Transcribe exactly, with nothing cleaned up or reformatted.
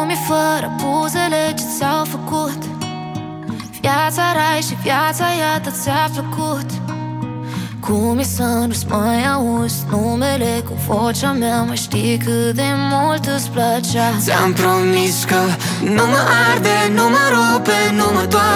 lumii fără buzele ce ți-au făcut. Viața rai și viața iată ți-a plăcut. Cum e să nu-ți mai auzi numele cu vocea mea? Mai știi cât de mult îți plăcea. Ți-am promis că nu mă arde, nu mă rupe, nu mă doare.